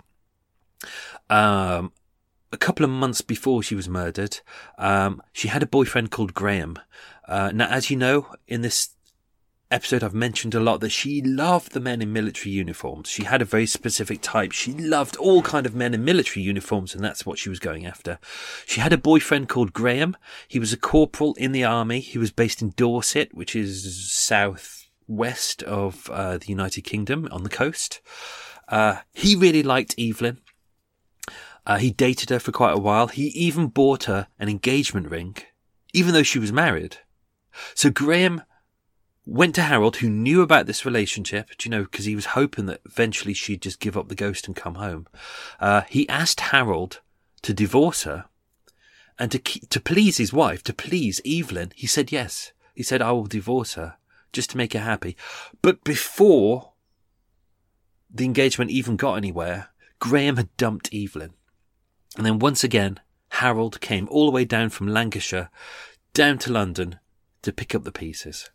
A couple of months before she was murdered, she had a boyfriend called Graham. Now, as you know, in this episode I've mentioned a lot that she loved the men in military uniforms. She had a very specific type. She loved all kind of men in military uniforms, and that's what she was going after. She had a boyfriend called Graham. He was a corporal in the army. He was based in Dorset, which is southwest of the United Kingdom on the coast. He really liked Evelyn. He dated her for quite a while. He even bought her an engagement ring, even though she was married. So Graham went to Harold, who knew about this relationship, because he was hoping that eventually she'd just give up the ghost and come home. He asked Harold to divorce her and to please his wife, to please Evelyn. He said yes. He said, I will divorce her just to make her happy. But before the engagement even got anywhere, Graham had dumped Evelyn. And then once again, Harold came all the way down from Lancashire down to London to pick up the pieces.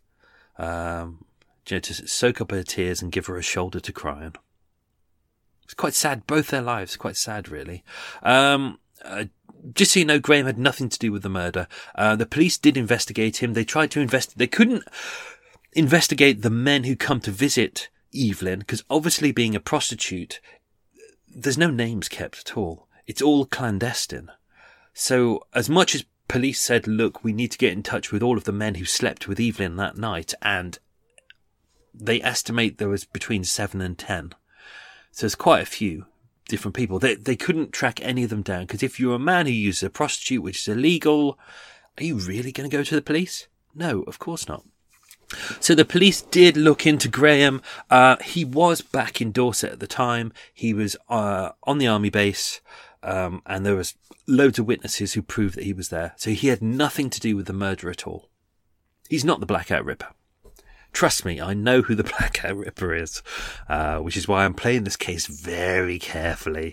To soak up her tears and give her a shoulder to cry on. It's quite sad, both their lives, quite sad really. Just so you know, Graham had nothing to do with the murder. The police did investigate him. They tried to they couldn't investigate the men who come to visit Evelyn, because obviously being a prostitute, there's no names kept at all. It's all clandestine. So as much as police said, look, we need to get in touch with all of the men who slept with Evelyn that night, and they estimate there was between 7 and 10. So there's quite a few different people. They couldn't track any of them down, because if you're a man who uses a prostitute, which is illegal, are you really going to go to the police? No, of course not. So the police did look into Graham. He was back in Dorset at the time. He was on the army base, and there was loads of witnesses who proved that he was there. So he had nothing to do with the murder at all. He's not the Blackout Ripper. Trust me, I know who the Blackout Ripper is, which is why I'm playing this case very carefully.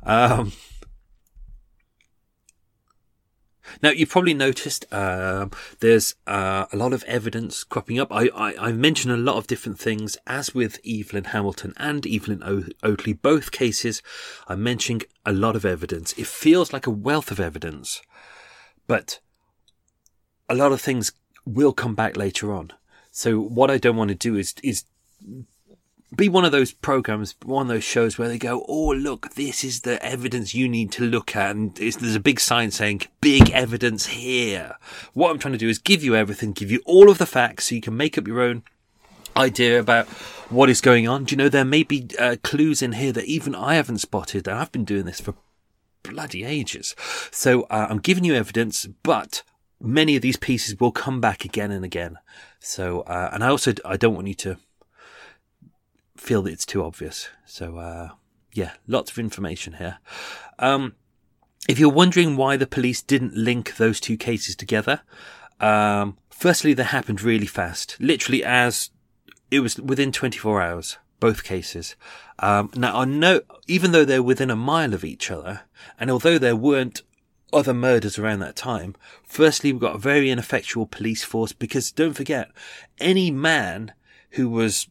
Now, you've probably noticed there's a lot of evidence cropping up. I mentioned a lot of different things, as with Evelyn Hamilton and Evelyn Oakley. Both cases, I'm mentioning a lot of evidence. It feels like a wealth of evidence, but a lot of things will come back later on. So what I don't want to do is be one of those programs, one of those shows where they go, oh, look, this is the evidence you need to look at. And there's a big sign saying, big evidence here. What I'm trying to do is give you everything, give you all of the facts so you can make up your own idea about what is going on. Do you know, there may be clues in here that even I haven't spotted, and I've been doing this for bloody ages. So I'm giving you evidence, but many of these pieces will come back again and again. So, and I don't want you to feel that it's too obvious. So, yeah, lots of information here. If you're wondering why the police didn't link those two cases together, firstly, they happened really fast. Literally as it was within 24 hours, both cases. Now, I know, even though they're within a mile of each other, and although there weren't other murders around that time, firstly, we've got a very ineffectual police force, because don't forget, any man who was,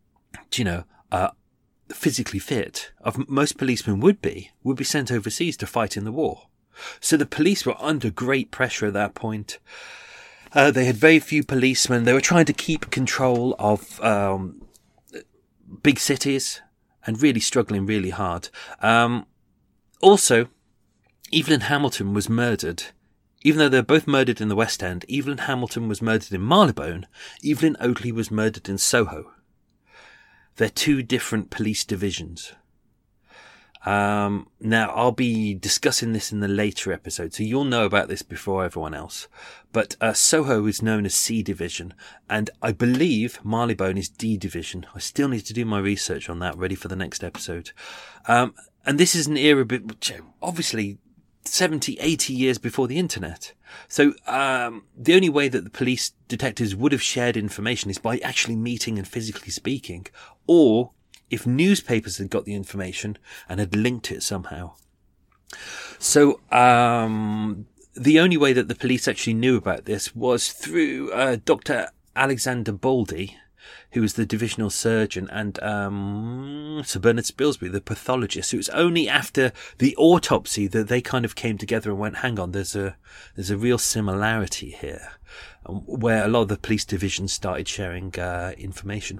physically fit, most policemen would be sent overseas to fight in the war. So the police were under great pressure at that point. They had very few policemen. They were trying to keep control of big cities and really struggling really hard. Also, Evelyn Hamilton was murdered. Even though they're both murdered in the West End, Evelyn Hamilton was murdered in Marylebone. Evelyn Oakley was murdered in Soho. They're two different police divisions. Now, I'll be discussing this in the later episode, so you'll know about this before everyone else. But Soho is known as C Division, and I believe Marylebone is D Division. I still need to do my research on that, ready for the next episode. And this is an era, obviously, 70, 80 years before the internet. So the only way that the police detectives would have shared information is by actually meeting and physically speaking, or if newspapers had got the information and had linked it somehow. So the only way that the police actually knew about this was through Dr. Alexander Baldy, who was the divisional surgeon, and Sir Bernard Spilsbury, the pathologist. It was only after the autopsy that they kind of came together and went, hang on, there's a real similarity here, where a lot of the police divisions started sharing information.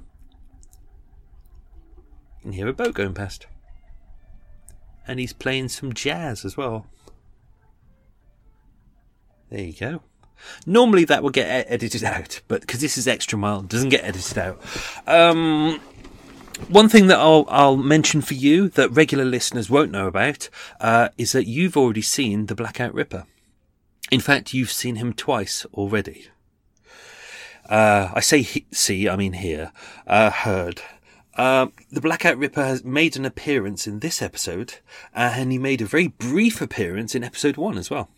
You can hear a boat going past. And he's playing some jazz as well. There you go. Normally that will get edited out, but because this is Extra Mile, it doesn't get edited out. One thing that I'll mention for you that regular listeners won't know about is that you've already seen the Blackout Ripper. In fact, you've seen him twice already. I say see, I mean hear, heard. the Blackout Ripper has made an appearance in this episode, and he made a very brief appearance in episode 1 as well.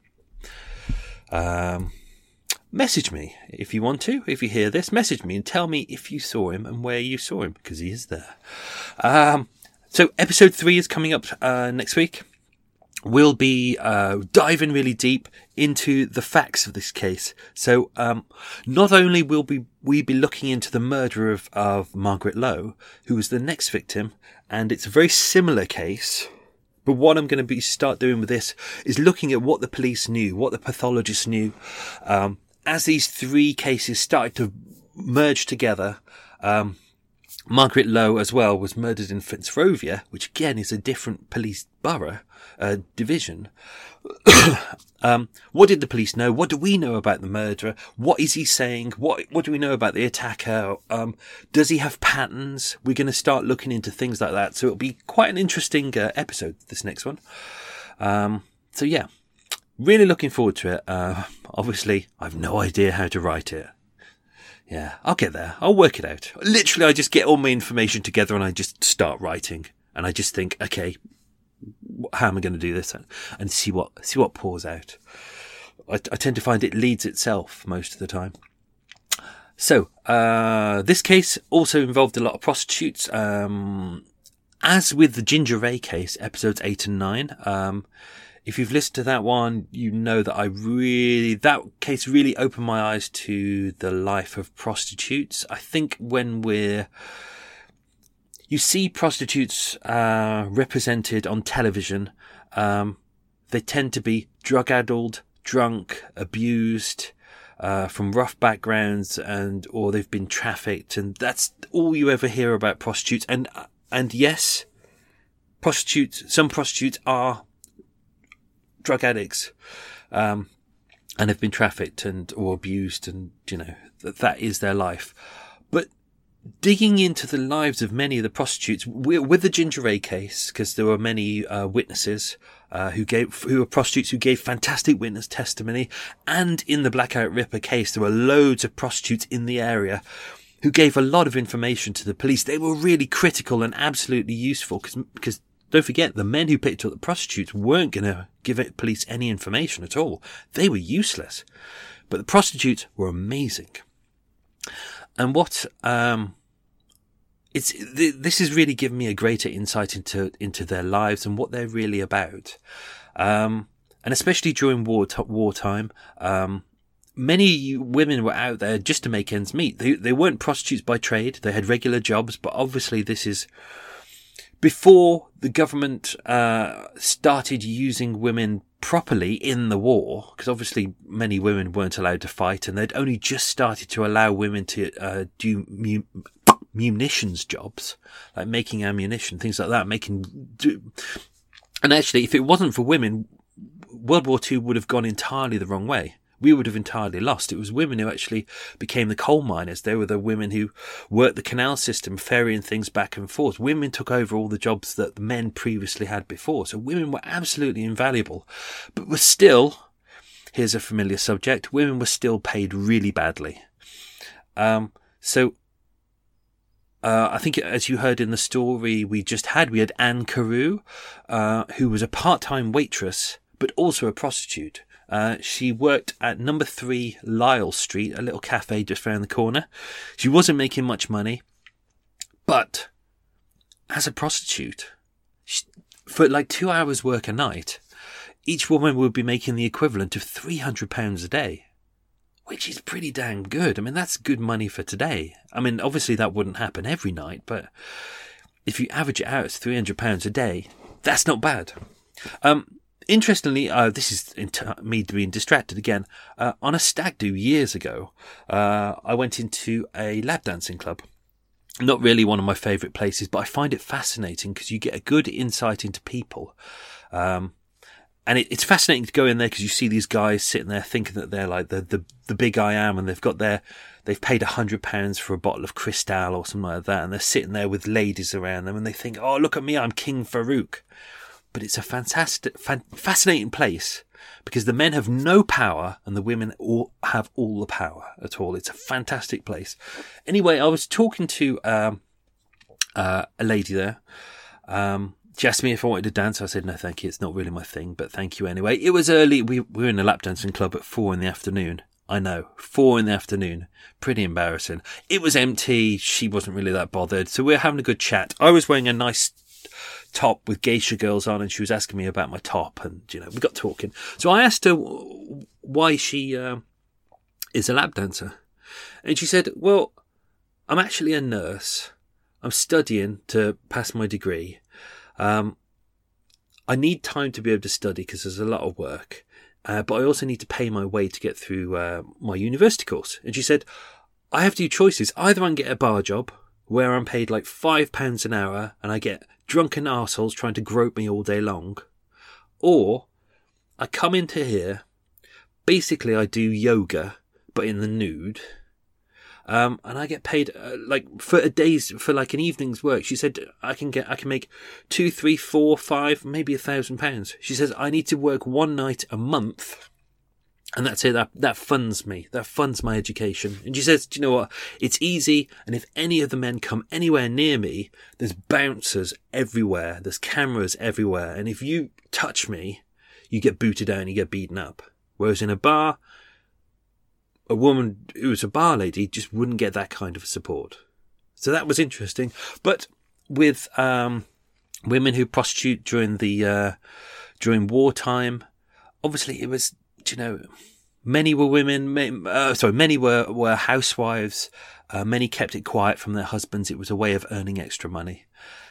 Message me if you want to. If you hear this, message me and tell me if you saw him and where you saw him, because he is there. So episode 3 is coming up next week. We'll be diving really deep into the facts of this case. So not only will we be looking into the murder of Margaret Lowe, who was the next victim, and it's a very similar case. But what I'm going to start doing with this is looking at what the police knew, what the pathologists knew. As these 3 cases started to merge together, Margaret Lowe as well was murdered in Fitzrovia, which again is a different police borough, division. What did the police know? What do we know about the murderer? What is he saying? What do we know about the attacker? Does he have patterns? We're going to start looking into things like that. So it'll be quite an interesting episode, this next one. So yeah, really looking forward to it. Obviously, I've no idea how to write it. Yeah, I'll get there. I'll work it out. Literally, I just get all my information together and I just start writing. And I just think, okay, how am I going to do this? And see what pours out. I tend to find it leads itself most of the time. So, this case also involved a lot of prostitutes. As with the Ginger Ray case, episodes 8 and 9, if you've listened to that one, you know that that case really opened my eyes to the life of prostitutes. I think when you see prostitutes, represented on television, they tend to be drug-addled, drunk, abused, from rough backgrounds or they've been trafficked. And that's all you ever hear about prostitutes. And yes, some prostitutes are drug addicts, and have been trafficked or abused, and that is their life. But digging into the lives of many of the prostitutes with the Ginger Ray case, because there were many witnesses who were prostitutes who gave fantastic witness testimony, and in the Blackout Ripper case there were loads of prostitutes in the area who gave a lot of information to the police. They were really critical and absolutely useful because don't forget, the men who picked up the prostitutes weren't going to give police any information at all. They were useless. But the prostitutes were amazing. And this has really given me a greater insight into their lives and what they're really about. And especially during wartime, many women were out there just to make ends meet. They weren't prostitutes by trade. They had regular jobs, but obviously this is before the government started using women properly in the war, because obviously many women weren't allowed to fight, and they'd only just started to allow women to do munitions jobs, like making ammunition, things like that, and actually, if it wasn't for women, World War II would have gone entirely the wrong way. We would have entirely lost. It was women who actually became the coal miners. They were the women who worked the canal system, ferrying things back and forth. Women took over all the jobs that the men previously had before. So women were absolutely invaluable. But were still, here's a familiar subject, women were still paid really badly. I think, as you heard in the story we had Anne Carew, who was a part-time waitress, but also a prostitute. She worked at number 3 Lyle Street, a little cafe just around the corner. She wasn't making much money, but as a prostitute, for like 2 hours work a night, each woman would be making the equivalent of £300 a day, which is pretty damn good. I mean, that's good money for today. I mean, obviously that wouldn't happen every night, but if you average it out, it's £300 a day. That's not bad. Interestingly, this is me being distracted again. On a stag do years ago, I went into a lap dancing club. Not really one of my favourite places, but I find it fascinating because you get a good insight into people. And it's fascinating to go in there because you see these guys sitting there thinking that they're like the big I am, and they've paid £100 for a bottle of Cristal or something like that, and they're sitting there with ladies around them, and they think, oh, look at me, I'm King Farouk. But it's a fascinating place because the men have no power and the women have all the power at all. It's a fantastic place. Anyway, I was talking to a lady there. She asked me if I wanted to dance. I said, no, thank you. It's not really my thing, but thank you anyway. It was early. We were in a lap dancing club at 4 PM. I know, 4 PM. Pretty embarrassing. It was empty. She wasn't really that bothered. So we were having a good chat. I was wearing a nice top with geisha girls on, and she was asking me about my top, and, you know, we got talking. So I asked her why she is a lap dancer. And she said, well, I'm actually a nurse. I'm studying to pass my degree. I need time to be able to study because there's a lot of work. But I also need to pay my way to get through my university course. And she said, I have two choices. Either I can get a bar job where I'm paid like £5 an hour and I get drunken arseholes trying to grope me all day long. Or I come into here, basically I do yoga, but in the nude. And I get paid like for a day's, for like an evening's work. She said I can make 2, 3, 4, 5, maybe £1,000. She says I need to work one night a month, and that's it. That funds me. That funds my education. And she says, do you know what? It's easy. And if any of the men come anywhere near me, there's bouncers everywhere. There's cameras everywhere. And if you touch me, you get booted down. You get beaten up. Whereas in a bar, a woman who was a bar lady just wouldn't get that kind of support. So that was interesting. But with women who prostitute during wartime, obviously it was, you know, many were women. Many were housewives. Many kept it quiet from their husbands. It was a way of earning extra money.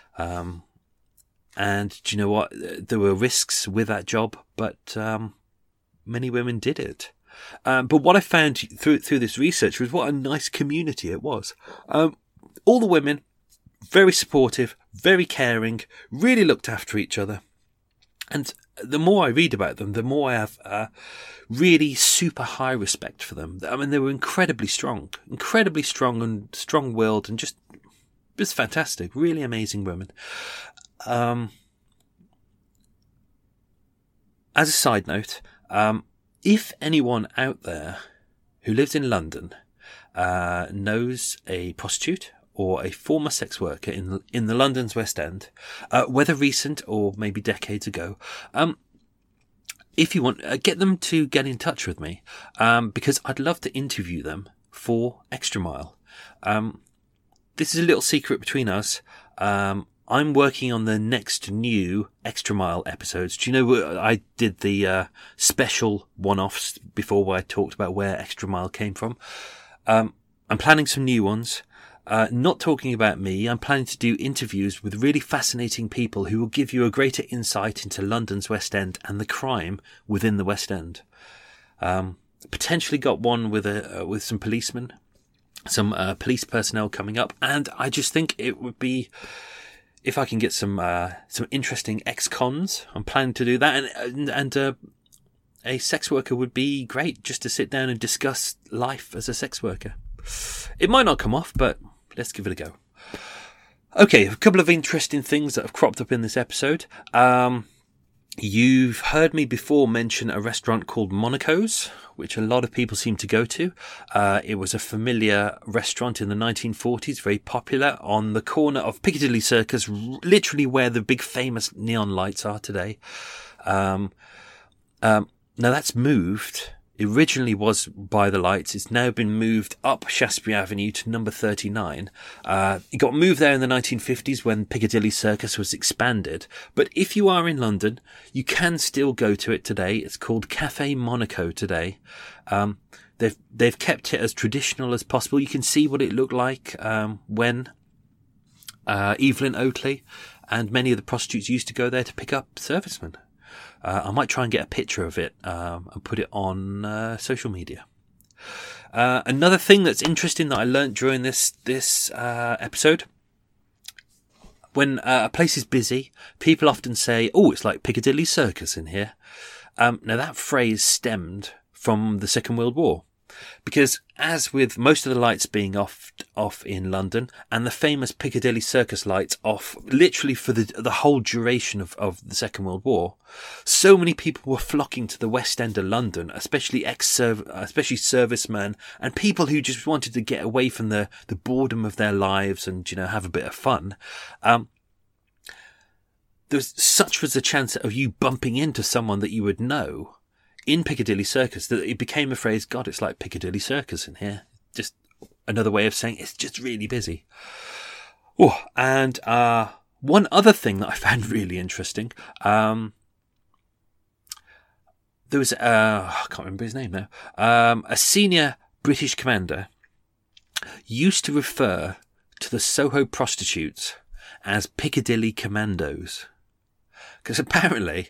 And do you know what? There were risks with that job, but many women did it. But what I found through this research was what a nice community it was. All the women, very supportive, very caring, really looked after each other. And the more I read about them, the more I have really super high respect for them. I mean, they were incredibly strong and strong-willed, and just fantastic, really amazing women. As a side note, if anyone out there who lives in London knows a prostitute or a former sex worker in the London's West End, whether recent or maybe decades ago, if you want, get them to get in touch with me, because I'd love to interview them for Extra Mile. This is a little secret between us. I'm working on the next new Extra Mile episodes. Do you know, I did the special one-offs before where I talked about where Extra Mile came from. I'm planning some new ones. Not talking about me. I'm planning to do interviews with really fascinating people who will give you a greater insight into London's West End and the crime within the West End. Potentially got one with some policemen, some police personnel coming up, and I just think it would be, if I can get some interesting ex-cons, I'm planning to do that, and a sex worker would be great just to sit down and discuss life as a sex worker. It might not come off, but let's give it a go. Okay, a couple of interesting things that have cropped up in this episode. You've heard me before mention a restaurant called Monaco's, which a lot of people seem to go to. It was a familiar restaurant in the 1940s, very popular, on the corner of Piccadilly Circus, literally where the big famous neon lights are today. Now that's moved. It originally was by the lights. It's now been moved up Shaftesbury Avenue to number 39. It got moved there in the 1950s when Piccadilly Circus was expanded. But if you are in London, you can still go to it today. It's called Cafe Monaco today. They've kept it as traditional as possible. You can see what it looked like when Evelyn Oakley and many of the prostitutes used to go there to pick up servicemen. I might try and get a picture of it and put it on social media. Another thing that's interesting that I learnt during this episode, when a place is busy, people often say, "Oh, it's like Piccadilly Circus in here." Now that phrase stemmed from the Second World War. Because as with most of the lights being off in London, and the famous Piccadilly Circus lights off literally for the whole duration of the Second World War, so many people were flocking to the West End of London, especially servicemen and people who just wanted to get away from the boredom of their lives and, have a bit of fun. Such was the chance of you bumping into someone that you would know in Piccadilly Circus that it became a phrase, God, it's like Piccadilly Circus in here. Just another way of saying it's just really busy. Oh, and one other thing that I found really interesting, there was, I can't remember his name now, a senior British commander used to refer to the Soho prostitutes as Piccadilly Commandos. Because apparently,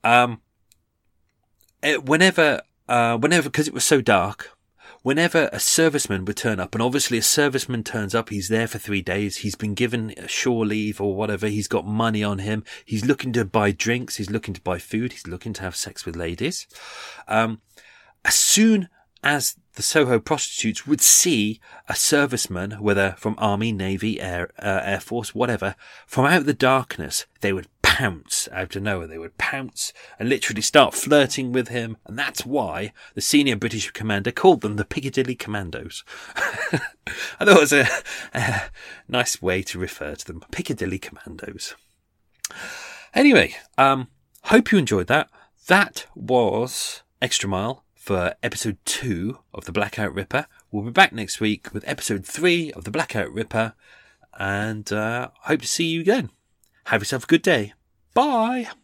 whenever, because it was so dark, whenever a serviceman would turn up, and obviously a serviceman turns up, he's there for 3 days, he's been given a shore leave or whatever, he's got money on him, he's looking to buy drinks, he's looking to buy food, he's looking to have sex with ladies. As soon as the Soho prostitutes would see a serviceman, whether from Army, Navy, Air Force, whatever, from out the darkness, they would pounce out of nowhere. They would pounce and literally start flirting with him. And that's why the senior British commander called them the Piccadilly Commandos. I thought it was a nice way to refer to them. Piccadilly Commandos. Anyway, hope you enjoyed that. That was Extra Mile for episode 2 of The Blackout Ripper. We'll be back next week with episode 3 of The Blackout Ripper. And hope to see you again. Have yourself a good day. Bye.